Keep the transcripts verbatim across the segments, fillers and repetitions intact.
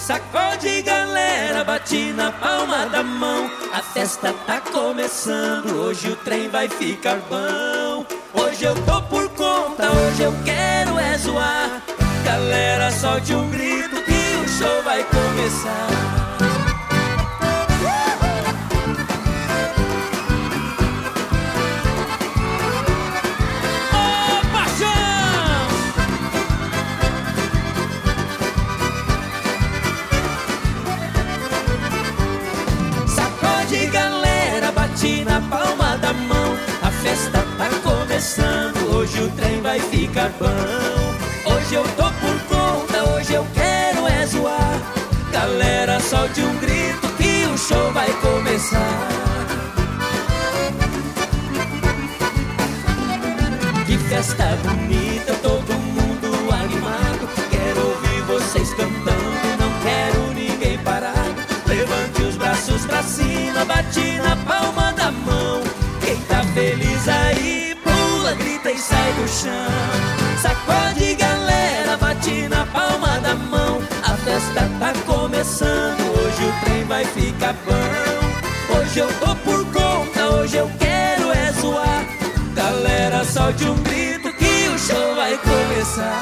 Sacode, galera, bate na palma da mão. A festa tá começando, hoje o trem vai ficar bom. Hoje eu tô por conta, hoje eu quero é zoar. Galera, solte um grito que o show vai começar. Na palma da mão, a festa tá começando, hoje o trem vai ficar bom. Hoje eu tô por conta, hoje eu quero é zoar. Galera, solte um grito que o show vai começar. Que festa bonita, todo mundo animado. Quero ouvir vocês cantando, não quero ninguém parado. Levante os braços pra cima, bate na palma da mão. Quem tá feliz aí, pula, grita e sai do chão. Sacode, galera, bate na palma da mão. A festa tá começando, hoje o trem vai ficar bom. Hoje eu tô por conta, hoje eu quero é zoar. Galera, solte um grito que o show vai começar.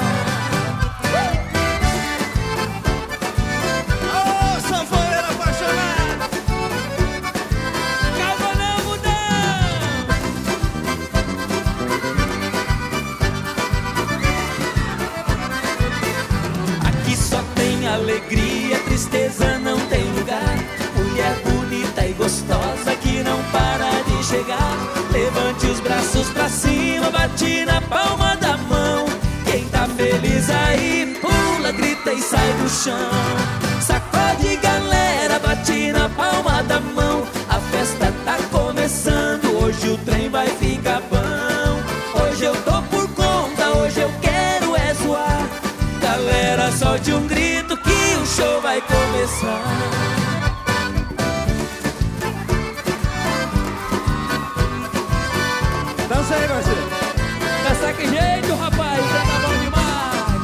Alegria, tristeza não tem lugar. Mulher bonita e gostosa que não para de chegar. Levante os braços pra cima, bate na palma da mão. Quem tá feliz aí, pula, grita e sai do chão. Sacode, galera, bate na palma da mão. A festa tá começando, hoje o trem vai ficar bom. Hoje eu tô por conta, hoje eu quero é zoar. Galera, solte um grito que o show vai começar. Dança aí, parceiro. Dança que jeito, rapaz, tá bom demais.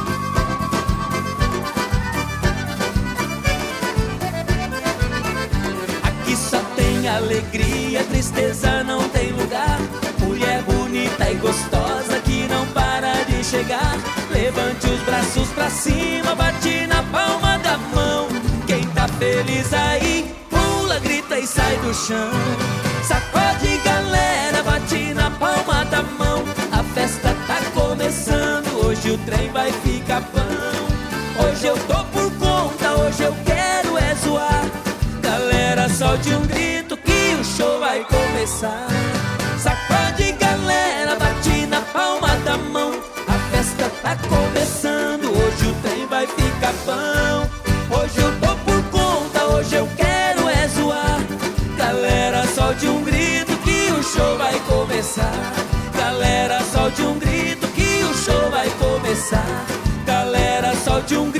Aqui só tem alegria, tristeza não tem lugar. Mulher bonita e gostosa que não para de chegar. Levante os braços pra cima, bate na palma da mão. Quem tá feliz aí, pula, grita e sai do chão. Sacode, galera, bate na palma da mão. A festa tá começando, hoje o trem vai ficar bom. Hoje eu tô por conta, hoje eu quero é zoar. Galera, solte um grito que o show vai começar. Sacode, galera, bate na palma da mão. A festa tá começando, hoje o trem vai ficar bom. Hoje eu tô por conta, hoje eu quero é zoar. Galera, solte um grito que o show vai começar. Galera, solte um grito que o show vai começar. Galera, solte um grito.